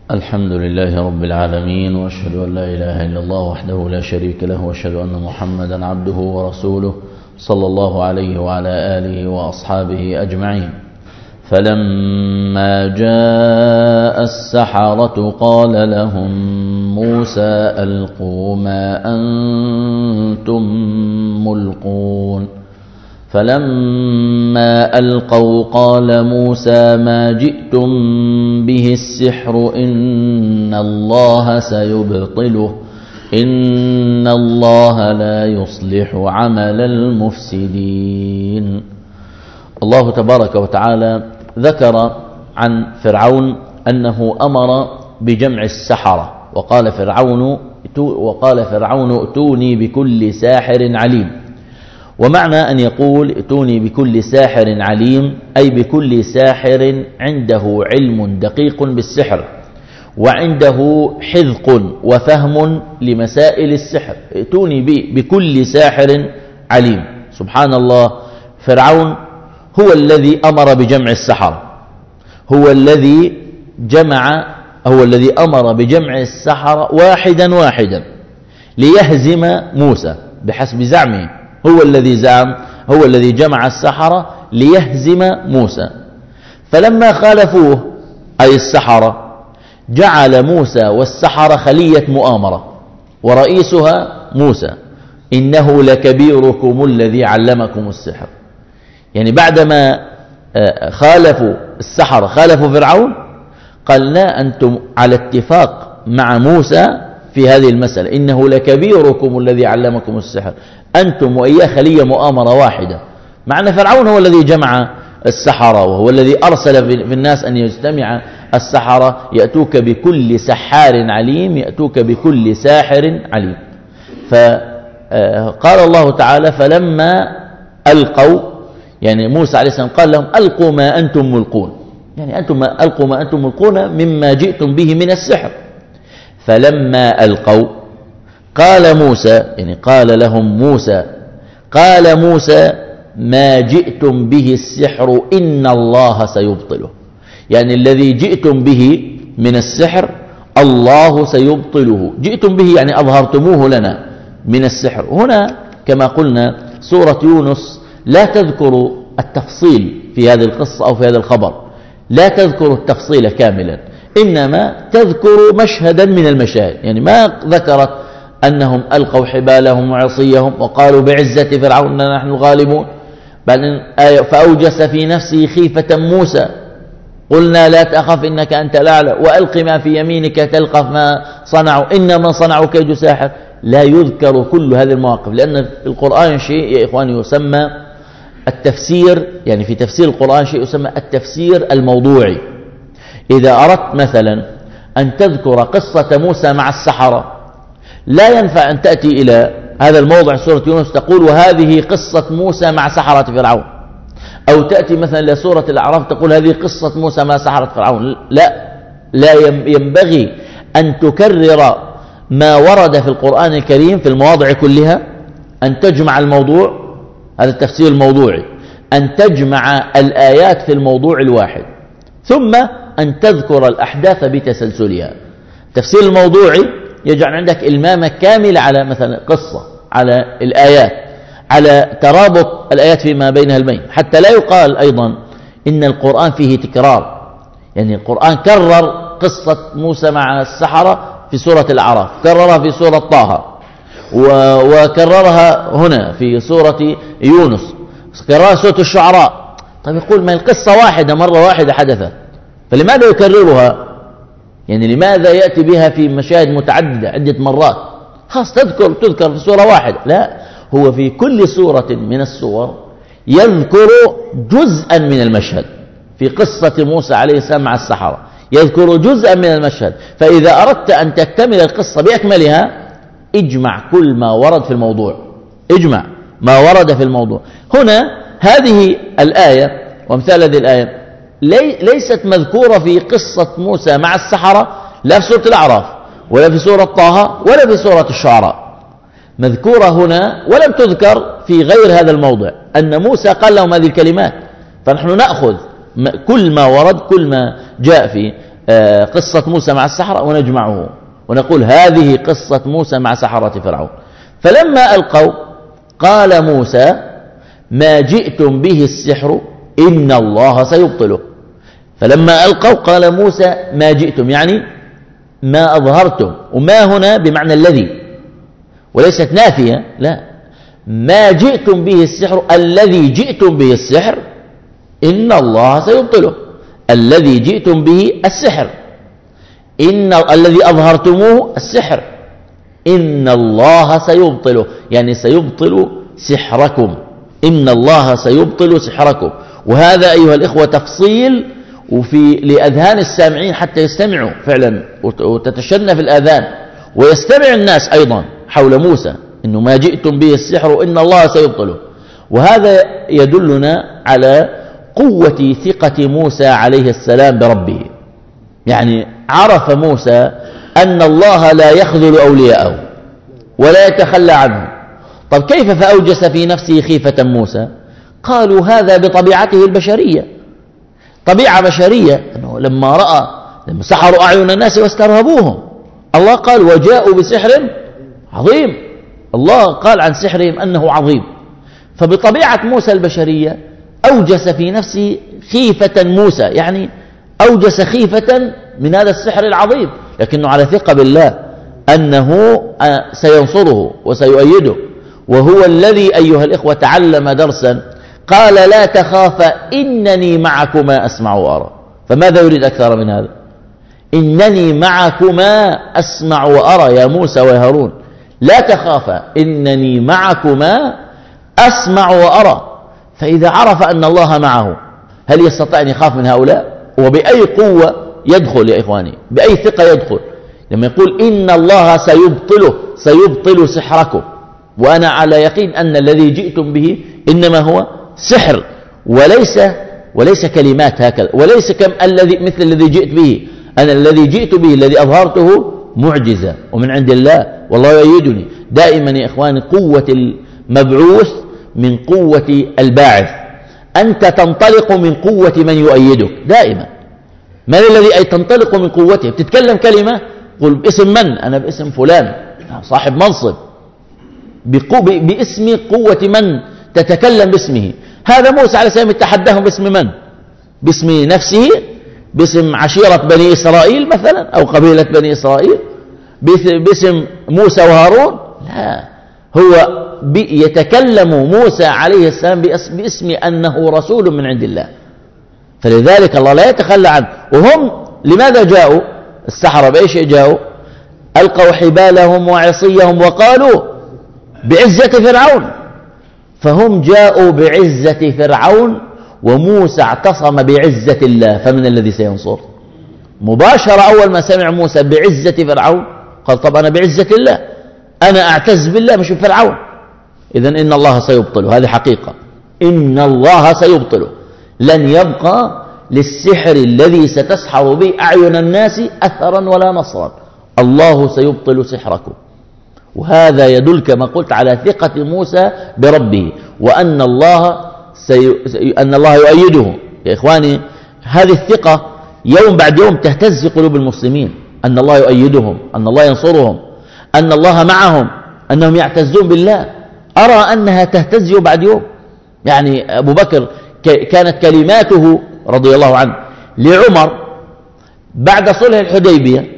الحمد لله رب العالمين، وأشهد أن لا إله إلا الله وحده لا شريك له، وأشهد أن محمدا عبده ورسوله صلى الله عليه وعلى آله وأصحابه أجمعين. فلما جاء السحرة قال لهم موسى ألقوا ما أنتم ملقون. فلما ألقوا قال موسى ما جئتم به السحر إن الله سيبطله إن الله لا يصلح عمل المفسدين. الله تبارك وتعالى ذكر عن فرعون أنه أمر بجمع السحرة، وقال فرعون ائتوني بكل ساحر عليم. ومعنى أن يقول ائتوني بكل ساحر عليم أي بكل ساحر عنده علم دقيق بالسحر وعنده حذق وفهم لمسائل السحر. ائتوني بكل ساحر عليم. سبحان الله، فرعون هو الذي أمر بجمع السحرة، هو الذي أمر بجمع السحرة واحدا واحدا ليهزم موسى بحسب زعمه. هو الذي جمع السحرة ليهزم موسى. فلما خالفوه أي السحرة جعل موسى والسحرة خلية مؤامرة، ورئيسها موسى إنه لكبيركم الذي علمكم السحر. يعني بعدما خالفوا السحرة خالفوا فرعون قالنا أنتم على اتفاق مع موسى في هذه المسألة، إنه لكبيركم الذي علمكم السحر، أنتم وإياه خلية مؤامرة واحدة. معنى فرعون هو الذي جمع السحرة، وهو الذي أرسل في الناس أن يجتمع السحرة يأتوك بكل سحار عليم، يأتوك بكل ساحر عليم. فقال الله تعالى فلما ألقوا، يعني موسى عليه السلام قال لهم ألقوا ما أنتم ملقون، يعني ألقوا ما أنتم ملقون مما جئتم به من السحر. فلما ألقوا قال موسى، يعني قال لهم موسى، قال موسى ما جئتم به السحر إن الله سيبطله، يعني الذي جئتم به من السحر الله سيبطله. جئتم به يعني أظهرتموه لنا من السحر. هنا كما قلنا سورة يونس لا تذكر التفصيل في هذه القصة أو في هذا الخبر، لا تذكر التفصيل كاملا، إنما تذكر مشهدا من المشاهد. يعني ما ذكرت أنهم ألقوا حبالهم وعصيهم وقالوا بعزة فرعون نحن الغالبون، بل فأوجس في نفسه خيفة موسى قلنا لا تخف إنك أنت الأعلى وألق ما في يمينك تلقف ما صنعوا إنما صنعوا كيد ساحر. لا يذكر كل هذه المواقف، لأن القرآن شيء يا إخواني يسمى التفسير، يعني في تفسير القرآن شيء يسمى التفسير الموضوعي. إذا أردت مثلا أن تذكر قصة موسى مع السحرة لا ينفع أن تأتي إلى هذا الموضع سورة يونس تقول وهذه قصة موسى مع سحرة فرعون، أو تأتي مثلا إلى سورة الأعراف تقول هذه قصة موسى مع سحرة فرعون. لا ينبغي أن تكرر ما ورد في القرآن الكريم في المواضع كلها، أن تجمع الموضوع، هذا التفسير الموضوعي، أن تجمع الآيات في الموضوع الواحد، ثم أن تذكر الأحداث بتسلسلها. التفسير الموضوعي يجعل عندك إلمامة كاملة على مثلا قصة، على الآيات، على ترابط الآيات فيما بينها البين، حتى لا يقال أيضا إن القرآن فيه تكرار. يعني القرآن كرر قصة موسى مع السحرة في سورة الأعراف، كررها في سورة طه، وكررها هنا في سورة يونس، كررها سورة الشعراء. طيب يقول ما القصة واحدة مرة واحدة حدثت، فلماذا يكررها؟ يعني لماذا يأتي بها في مشاهد متعددة عدة مرات؟ خاص تذكر في سورة واحدة. لا، هو في كل سورة من السور يذكر جزءا من المشهد. في قصة موسى عليه السلام مع السحرة يذكر جزءا من المشهد، فإذا أردت أن تكتمل القصة بأكملها اجمع كل ما ورد في الموضوع، اجمع ما ورد في الموضوع. هنا هذه الآية وامثال هذه الآية ليست مذكورة في قصة موسى مع السحرة لا في سورة الأعراف ولا في سورة طه ولا في سورة الشعراء، مذكورة هنا ولم تذكر في غير هذا الموضع أن موسى قال لهم هذه الكلمات. فنحن نأخذ كل ما ورد، كل ما جاء في قصة موسى مع السحرة ونجمعه ونقول هذه قصة موسى مع سحرة فرعون. فلما ألقوا قال موسى ما جئتم به السحر إن الله سيبطله. فلما ألقوا قال موسى ما جئتم يعني ما أظهرتم، وما هنا بمعنى الذي وليست نافية، لا، ما جئتم به السحر الذي جئتم به السحر إن الله سيبطله. الذي جئتم به السحر، إن الذي أظهرتموه السحر، إن الله سيبطله يعني سيبطل سحركم، إن الله سيبطل سحركم. وهذا أيها الإخوة تفصيل وفي لأذهان السامعين حتى يستمعوا فعلا وتتشنى في الآذان ويستمع الناس أيضا حول موسى إنه ما جئتم به السحر إن الله سيبطله. وهذا يدلنا على قوة ثقة موسى عليه السلام بربه، يعني عرف موسى أن الله لا يخذل أولياءه ولا يتخلى عنهم. طب كيف فأوجس في نفسه خيفة موسى؟ قالوا هذا بطبيعته البشرية، طبيعة بشرية، أنه لما سحروا أعين الناس واسترهبوهم، الله قال وجاءوا بسحر عظيم، الله قال عن سحرهم أنه عظيم. فبطبيعة موسى البشرية أوجس في نفسه خيفة موسى، يعني أوجس خيفة من هذا السحر العظيم، لكنه على ثقة بالله أنه سينصره وسيؤيده. وهو الذي أيها الإخوة تعلم درسا، قال لا تخافا إنني معكما أسمع وأرى. فماذا يريد أكثر من هذا؟ إنني معكما أسمع وأرى يا موسى ويا هارون، لا تخافا إنني معكما أسمع وأرى. فإذا عرف أن الله معه هل يستطيع أن يخاف من هؤلاء؟ وبأي قوة يدخل يا إخواني، بأي ثقة يدخل لما يقول إن الله سيبطل سحركم، وأنا على يقين أن الذي جئتم به إنما هو سحر وليس كلمات هكذا، وليس مثل الذي جئت به. أنا الذي جئت به الذي أظهرته معجزة ومن عند الله والله يؤيدني. دائما يا إخواني قوة المبعوث من قوة الباعث، أنت تنطلق من قوة من يؤيدك دائما. من الذي تنطلق من قوته؟ بتتكلم كلمة قل باسم من؟ أنا باسم فلان صاحب منصب، باسم قوة من تتكلم باسمه. هذا موسى عليه السلام يتحداهم باسم من؟ باسم نفسه، باسم عشيرة بني إسرائيل مثلا أو قبيلة بني إسرائيل، باسم موسى وهارون؟ لا، هو يتكلم موسى عليه السلام باسم أنه رسول من عند الله. فلذلك الله لا يتخلى عنه. وهم لماذا جاءوا السحرة؟ بأي شيء جاءوا؟ ألقوا حبالهم وعصيهم وقالوا بعزة فرعون. فهم جاءوا بعزة فرعون وموسى اعتصم بعزة الله، فمن الذي سينصر؟ مباشرة أول ما سمع موسى بعزة فرعون قال طب أنا بعزة الله، أنا أعتز بالله مش بفرعون. إذن إن الله سيبطله، هذه حقيقة، إن الله سيبطله. لن يبقى للسحر الذي ستسحر به أعين الناس أثرا ولا نصرا، الله سيبطل سحركم. وهذا يدل كما قلت على ثقة موسى بربه، وأن الله يؤيده. يا إخواني هذه الثقة يوم بعد يوم تهتز قلوب المسلمين، أن الله يؤيدهم، أن الله ينصرهم، أن الله معهم، أنهم يعتزون بالله. أرى أنها تهتز يوم بعد يوم. يعني أبو بكر كانت كلماته رضي الله عنه لعمر بعد صلح الحديبية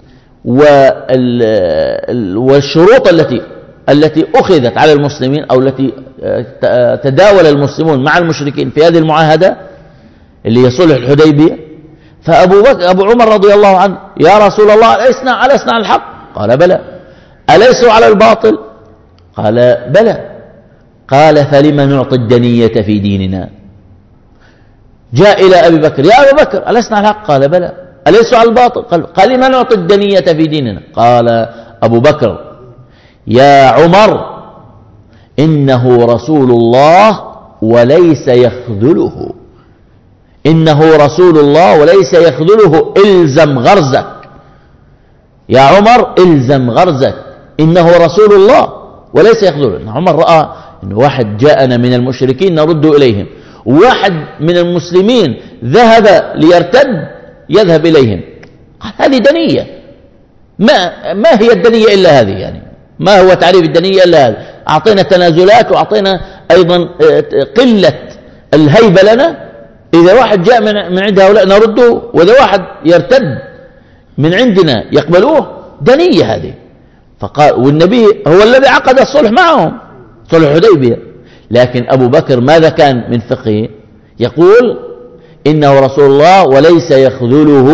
والشروط التي أخذت على المسلمين أو التي تداول المسلمون مع المشركين في هذه المعاهدة اللي هي صلح الحديبية. فأبو عمر رضي الله عنه يا رسول الله ألسنا على الحق؟ قال بلى. أليسوا على الباطل؟ قال بلى. قال فلم نعطي الدنية في ديننا؟ جاء إلى أبي بكر يا أبي بكر ألسنا على الحق؟ قال بلى. أليسوا على الباطل؟ قال لم نعطي الدنية في ديننا؟ قال أبو بكر يا عمر إنه رسول الله وليس يخذله، إنه رسول الله وليس يخذله، إلزم غرزك يا عمر، إلزم غرزك، إنه رسول الله وليس يخذله. عمر رأى إن واحد جاءنا من المشركين نرد إليهم، وواحد من المسلمين ذهب ليرتد يذهب إليهم، هذه دنية. ما هي الدنية إلا هذه؟ يعني ما هو تعريف الدنية إلا هذا؟ أعطينا تنازلات وأعطينا أيضا قلة الهيبة لنا. إذا واحد جاء من عند هؤلاء نرده، وإذا واحد يرتد من عندنا يقبلوه. دنية هذه. فقال، والنبي هو الذي عقد الصلح معهم، صلح الحديبية. لكن أبو بكر ماذا كان من فقهه؟ يقول إنه رسول الله وليس يخذله،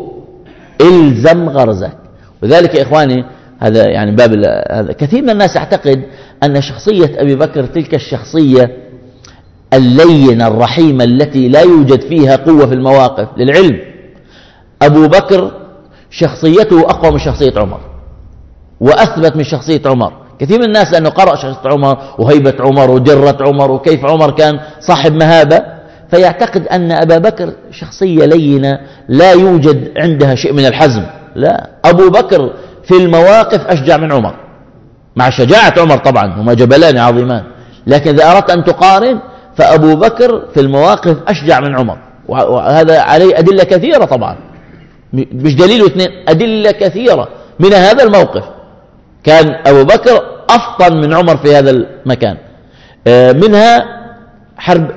إلزم غرزك. وذلك يا إخواني هذا يعني باب هذا. كثير من الناس يعتقد أن شخصية أبي بكر تلك الشخصية اللينة الرحيمة التي لا يوجد فيها قوة في المواقف. للعلم أبو بكر شخصيته أقوى من شخصية عمر وأثبت من شخصية عمر. كثير من الناس لأنه قرأ شخصية عمر وهيبة عمر وجرة عمر وكيف عمر كان صاحب مهابة، فيعتقد أن أبا بكر شخصية لينة لا يوجد عندها شيء من الحزم. لا، أبو بكر في المواقف أشجع من عمر، مع شجاعة عمر طبعا، هما جبلان عظيمان، لكن إذا أردت أن تقارن فأبو بكر في المواقف أشجع من عمر. وهذا عليه أدلة كثيرة طبعا، مش دليل واثنين، أدلة كثيرة. من هذا الموقف كان أبو بكر أفطن من عمر في هذا المكان. منها حرب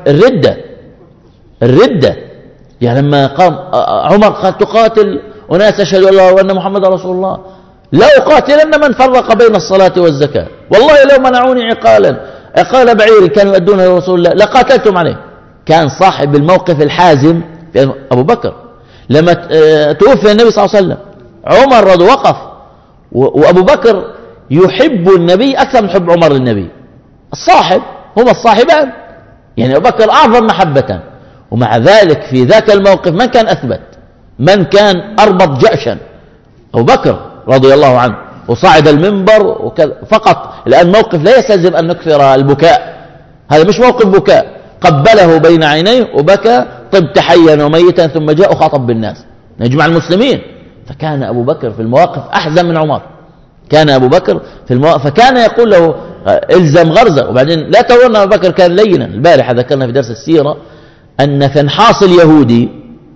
الردة. يعني لما قام عمر قال تقاتل وناس أشهد أن لا إله وأن محمد رسول الله، لا أقاتلن من فرق بين الصلاة والزكاة، والله لو منعوني عقال بعير كانوا يؤدونه لرسول الله لقاتلتم عليه. كان صاحب الموقف الحازم أبو بكر. لما توفي النبي صلى الله عليه وسلم عمر رضي وقف، وأبو بكر يحب النبي أكثر من حب عمر للنبي. الصاحب، هما الصاحبان، يعني أبو بكر أعظم محبة. ومع ذلك في ذاك الموقف من كان أثبت؟ من كان أربط جأشا؟ أبو بكر رضي الله عنه، وصعد المنبر فقط. الآن موقف لا يستلزم أن نكثر البكاء، هذا مش موقف بكاء. قبله بين عينيه وبكى، طبت حيا وميتا، ثم جاء وخاطب بالناس نجمع المسلمين. فكان أبو بكر في المواقف أحزم من عمر. كان أبو بكر في المواقف، فكان يقول له إلزم غرزة. وبعدين لا تقول أبو بكر كان لينا. البارحة ذكرنا في درس السيرة أن فنحاص اليهودي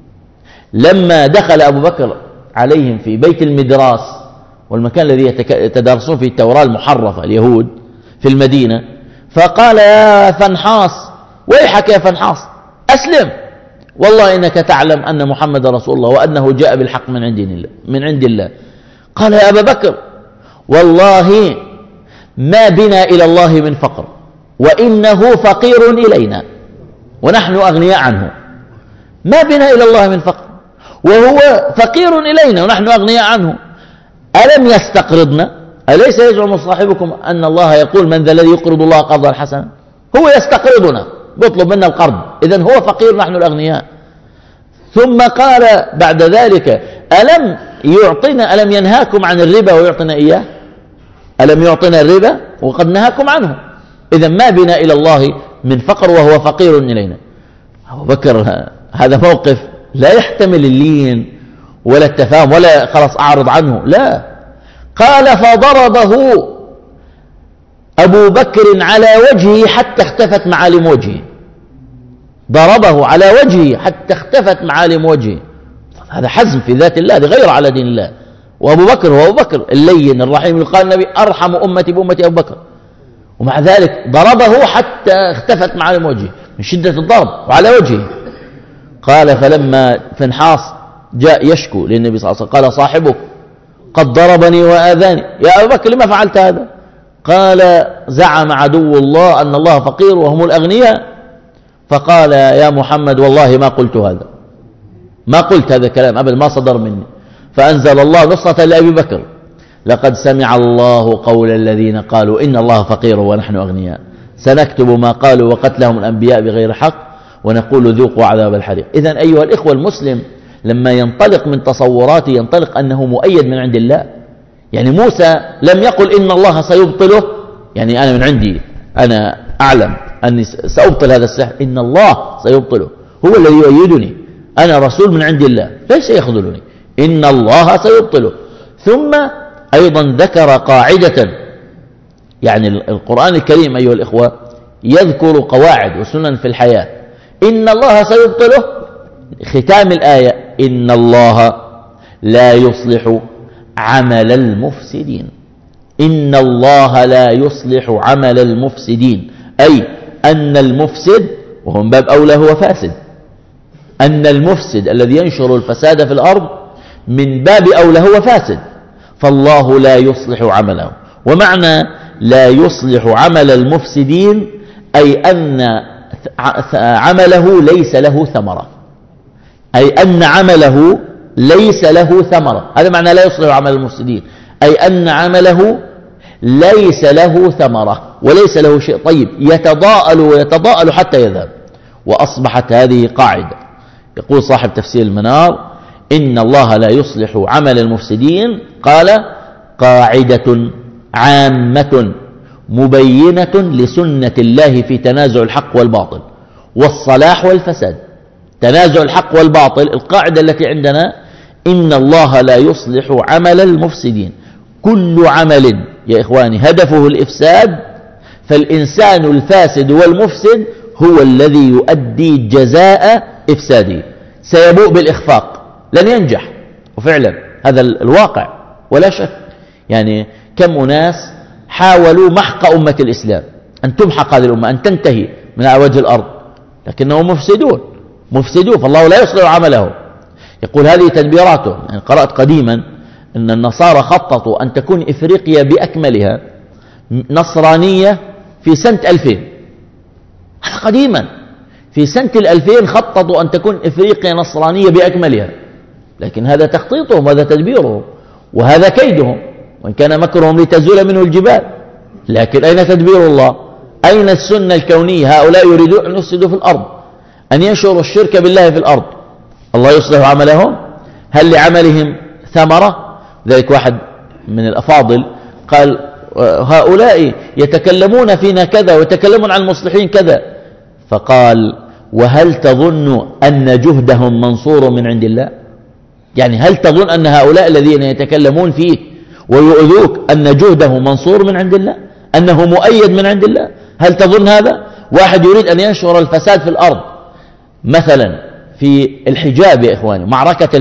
لما دخل أبو بكر عليهم في بيت المدراس، والمكان الذي يتدارسون فيه التوراة المحرفة اليهود في المدينة، فقال يا فنحاص ويحك يا فنحاص أسلم، والله إنك تعلم أن محمد رسول الله وأنه جاء بالحق من عند الله. قال يا أبا بكر والله ما بنا إلى الله من فقر، وإنه فقير إلينا ونحن أغنياء عنه. ما بنا إلى الله من فقر وهو فقير إلينا ونحن أغنياء عنه. ألم يستقرضنا؟ أليس يزعم صاحبكم أن الله يقول من ذا الذي يقرض الله قرضا حسنا؟ هو يستقرضنا، بيطلب منا القرض، إذن هو فقير نحن الأغنياء. ثم قال بعد ذلك ألم ينهاكم عن الربا ويعطنا إياه؟ ألم يعطنا الربا وقد نهاكم عنه؟ إذن ما بنا إلى الله من فقر وهو فقير إلينا. أبو بكر هذا موقف لا يحتمل اللين ولا التفاهم ولا خلاص أعرض عنه، لا. قال فضربه أبو بكر على وجهه حتى اختفت معالم وجهه. ضربه على وجهه حتى اختفت معالم وجهه. هذا حزم في ذات الله، هذا غير على دين الله. وأبو بكر هو أبو بكر اللين الرحيم، قال النبي أرحم أمتي بأمتي أبو بكر، ومع ذلك ضربه حتى اختفت معالم وجهه من شدة الضرب وعلى وجهه. قال فلما فنحاص جاء يشكو للنبي صلى الله عليه وسلم قال صاحبك قد ضربني وآذاني، يا أبو بكر لما فعلت هذا؟ قال زعم عدو الله أن الله فقير وهم الأغنياء. فقال يا محمد والله ما قلت هذا، ما قلت هذا الكلام أبدا، ما صدر مني. فأنزل الله نصرة لأبي بكر لقد سمع الله قول الذين قالوا إن الله فقير ونحن أغنياء سنكتب ما قالوا وقتلهم الأنبياء بغير حق ونقول ذوقوا عذاب الحريق. إذن أيها الإخوة، المسلم لما ينطلق من تصوراته ينطلق أنه مؤيد من عند الله. يعني موسى لم يقل إن الله سيبطله، يعني أنا من عندي أنا أعلم أني سأبطل هذا السحر، إن الله سيبطله، هو الذي يؤيدني، أنا رسول من عند الله ليس يخذلني، إن الله سيبطله. ثم أيضا ذكر قاعدة، يعني القرآن الكريم أيها الإخوة يذكر قواعد وسنن في الحياة. إن الله سيبطله، ختام الآية إن الله لا يصلح عمل المفسدين. إن الله لا يصلح عمل المفسدين، أي أن المفسد، وهو من باب أولى هو فاسد، أن المفسد الذي ينشر الفساد في الأرض من باب أولى هو فاسد، فالله لا يصلح عمله. ومعنى لا يصلح عمل المفسدين أي أن عمله ليس له ثمرة، أي أن عمله ليس له ثمرة. هذا معنى لا يصلح عمل المفسدين، أي أن عمله ليس له ثمرة وليس له شيء طيب، يتضاءل ويتضاءل حتى يذهب. وأصبحت هذه قاعدة. يقول صاحب تفسير المنار: إن الله لا يصلح عمل المفسدين، قال: قاعدة عامة مبينة لسنة الله في تنازع الحق والباطل والصلاح والفساد. تنازع الحق والباطل، القاعدة التي عندنا: إن الله لا يصلح عمل المفسدين. كل عمل يا إخواني هدفه الإفساد، فالإنسان الفاسد والمفسد هو الذي يؤدي جزاء إفساده، سيبوء بالإخفاق، لن ينجح. وفعلا هذا الواقع ولا شك. يعني كم أناس حاولوا محق أمة الإسلام، أن تمحق هذه الأمة، أن تنتهي من على وجه الأرض، لكنهم مفسدون، فالله لا يصلح عمله. يقول هذه تدبيراته. يعني قرأت قديما أن النصارى خططوا أن تكون إفريقيا بأكملها نصرانية في سنة 2000. هذا قديما، في سنة 2000 خططوا أن تكون إفريقيا نصرانية بأكملها، لكن هذا تخطيطهم وهذا تدبيرهم وهذا كيدهم، وإن كان مكرهم لتزول منه الجبال. لكن أين تدبير الله؟ أين السنة الكونية؟ هؤلاء يريدون أن يفسدوا في الأرض، أن ينشروا الشرك بالله في الأرض. الله يصلح عملهم؟ هل لعملهم ثمرة؟ ذلك واحد من الأفاضل قال: هؤلاء يتكلمون فينا كذا ويتكلمون عن المصلحين كذا. فقال: وهل تظن أن جهدهم منصور من عند الله؟ يعني هل تظن أن هؤلاء الذين يتكلمون فيك ويؤذوك أن جهده منصور من عند الله، أنه مؤيد من عند الله؟ هل تظن هذا؟ واحد يريد أن ينشر الفساد في الأرض، مثلا في الحجاب يا إخواني، معركة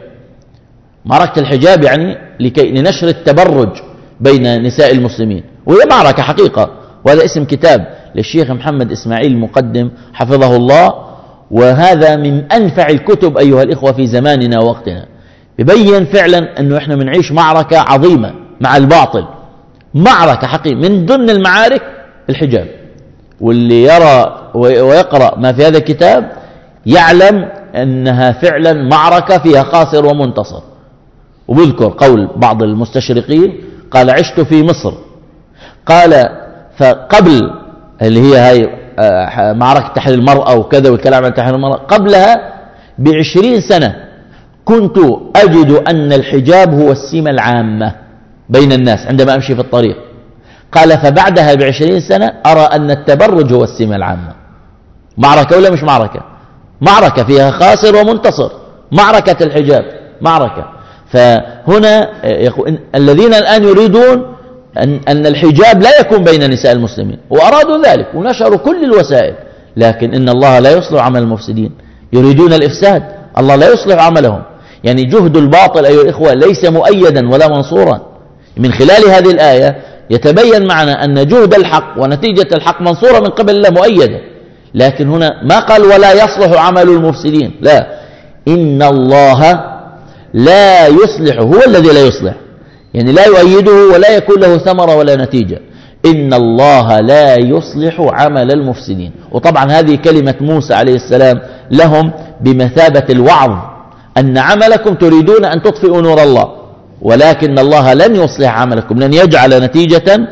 الحجاب يعني لنشر التبرج بين نساء المسلمين، وهي معركة حقيقة. وهذا اسم كتاب للشيخ محمد إسماعيل المقدم حفظه الله، وهذا من أنفع الكتب أيها الإخوة في زماننا ووقتنا. يبين فعلا أنه إحنا بنعيش معركة عظيمة مع الباطل، معركة حقيقية. من ضمن المعارك الحجاب، واللي يرى ويقرأ ما في هذا الكتاب يعلم أنها فعلا معركة فيها خاسر ومنتصر. وبذكر قول بعض المستشرقين، قال: عشت في مصر، قال فقبل اللي هي هاي معركة تحرير المرأة وكذا والكلام عن تحرير المرأة، قبلها ب20 سنة كنت أجد أن الحجاب هو السمة العامة بين الناس عندما أمشي في الطريق. قال فبعدها ب20 سنة أرى أن التبرج هو السمة العامة. معركة ولا مش معركة؟ معركة فيها خاسر ومنتصر، معركة الحجاب معركة. فهنا الذين الآن يريدون أن الحجاب لا يكون بين نساء المسلمين، وأرادوا ذلك ونشروا كل الوسائل، لكن إن الله لا يصلح عمل المفسدين، يريدون الإفساد، الله لا يصلح عملهم. يعني جهد الباطل أيها الإخوة ليس مؤيدا ولا منصورا. من خلال هذه الآية يتبين معنا أن جهد الحق ونتيجة الحق منصورة من قبل الله مؤيدة. لكن هنا ما قال ولا يصلح عمل المفسدين، لا، إن الله لا يصلح، هو الذي لا يصلح، يعني لا يؤيده ولا يكون له ثمرة ولا نتيجة. إن الله لا يصلح عمل المفسدين. وطبعا هذه كلمة موسى عليه السلام لهم بمثابة الوعظ، أن عملكم تريدون أن تطفئوا نور الله، ولكن الله لن يصلح عملكم، لن يجعل نتيجة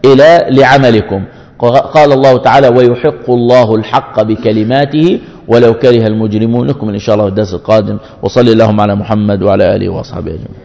لعملكم. قال الله تعالى: ويحق الله الحق بكلماته ولو كره المجرمون. نكمل إن شاء الله الدرس القادم، وصلي اللهم على محمد وعلى آله وأصحابه أجمعين.